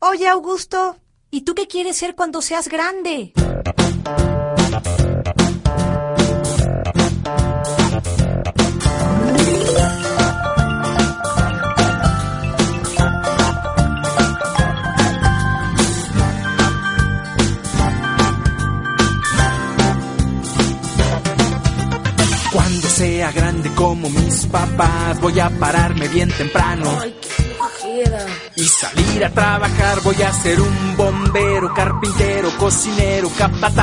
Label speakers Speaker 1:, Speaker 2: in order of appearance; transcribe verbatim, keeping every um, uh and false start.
Speaker 1: Oye, Augusto, ¿y tú qué quieres ser cuando seas grande?
Speaker 2: Cuando sea grande como mis papás, voy a pararme bien temprano.
Speaker 3: Ay, qué flojera.
Speaker 2: Y salir a trabajar, voy a ser un bombero, carpintero, cocinero, capataz.